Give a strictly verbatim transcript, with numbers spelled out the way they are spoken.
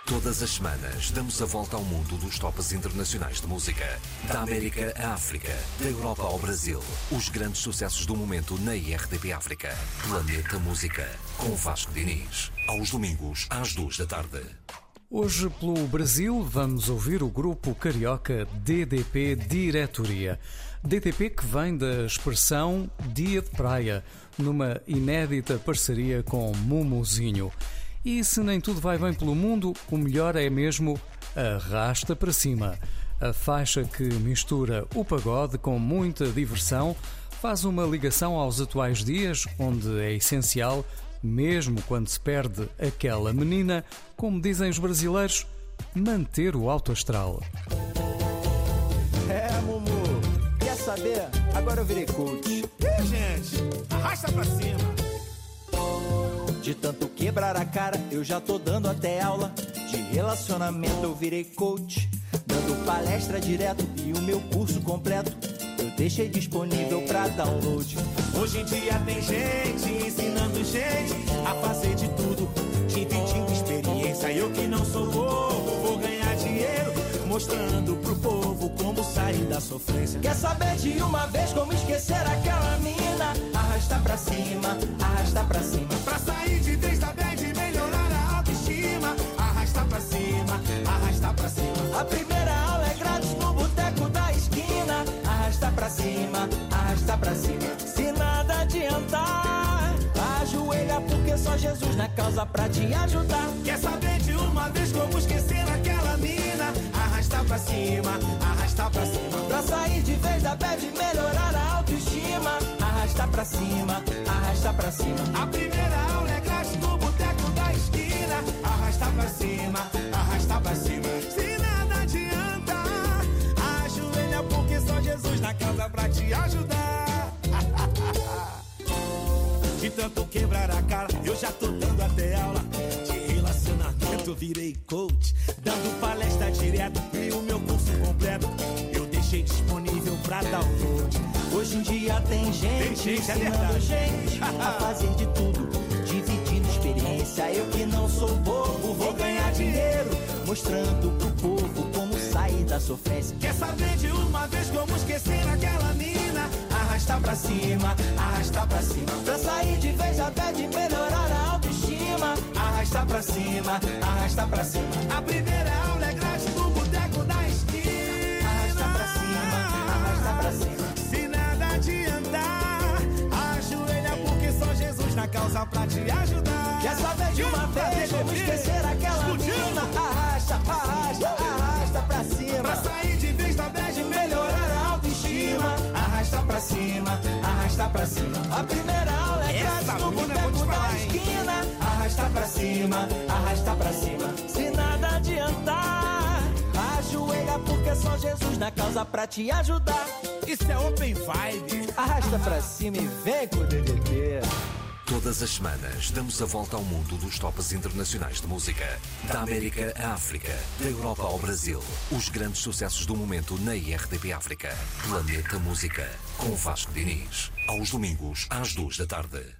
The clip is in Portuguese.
Todas as semanas damos a volta ao mundo dos tops internacionais de música. Da América à África, da Europa ao Brasil. Os grandes sucessos do momento na I R T P África. Planeta Música, com Vasco Diniz. Aos domingos, às duas da tarde. Hoje, pelo Brasil, vamos ouvir o grupo carioca D D P Diretoria. D D P que vem da expressão Dia de Praia, numa inédita parceria com Mumuzinho. E se nem tudo vai bem pelo mundo, o melhor é mesmo Arrasta para Cima. A faixa que mistura o pagode com muita diversão faz uma ligação aos atuais dias, onde é essencial, mesmo quando se perde aquela menina, como dizem os brasileiros, manter o alto astral. É, Mumu, quer saber? Agora eu virei coach. E gente, arrasta pra cima. De tanto quebrar a cara, eu já tô dando até aula. De relacionamento eu virei coach, dando palestra direto e o meu curso completo eu deixei disponível pra download. Hoje em dia tem gente ensinando gente a fazer de tudo, dividindo experiência. Eu que não sou bobo, vou ganhar dinheiro, mostrando pro povo como sair da sofrência. Quer saber de uma vez como esquecer aquela mina? Arrasta pra cima, arrasta pra cima. Pra sair de vez da bad e melhorar a autoestima. Arrasta pra cima, arrasta pra cima. A primeira aula é grátis no boteco da esquina. Arrasta pra cima, arrasta pra cima. Se nada adiantar, ajoelha porque só Jesus na causa pra te ajudar. Quer saber de uma vez como esquecer aquela mina? Arrasta pra cima, arrasta pra cima. Pra sair de vez da bad e melhorar a autoestima. Arrasta pra cima, arrasta pra cima. A primeira aula é grátis no boteco da esquina. Arrasta pra cima, arrasta pra cima. Se nada adianta, ajoelha porque só Jesus na causa pra te ajudar. De tanto quebrar a cara, eu já tô dando até aula. De relacionamento virei coach, dando palestra direto e o meu curso completo eu deixei disponível pra download. Hoje em dia tem gente, tem gente ensinando é gente a fazer de tudo, dividindo experiência. Eu que não sou bobo, vou ganhar dinheiro, mostrando pro povo como sair da sofrência. Quer saber de uma vez como esquecer aquela mina? Arrasta pra cima, arrasta pra cima. Pra sair de vez da bad e melhorar a autoestima. Arrasta pra cima, arrasta pra cima. A primeira aula é grátis no boteco da esquina. Arrasta pra cima, arrasta pra cima. Se nada adiantar, ajoelha porque só Jesus na causa pra te ajudar. Quer saber de uma vez como esquecer aquela mina? Arrasta, arrasta, arrasta pra cima. Pra sair de vez da bad e melhorar a autoestima. Arrasta pra cima, arrasta pra cima. A primeira aula é grátis no boteco da esquina. Arrasta pra cima, arrasta pra cima. Se nada adiantar, ajoelha porque só Jesus na causa pra te ajudar. Isso é Open Vibe. Arrasta pra cima e vem com o D D P. Todas as semanas damos a volta ao mundo dos tops internacionais de música. Da América à África, da Europa ao Brasil. Os grandes sucessos do momento na I R T P África. Planeta Música, com Vasco Diniz. Aos domingos, às duas da tarde.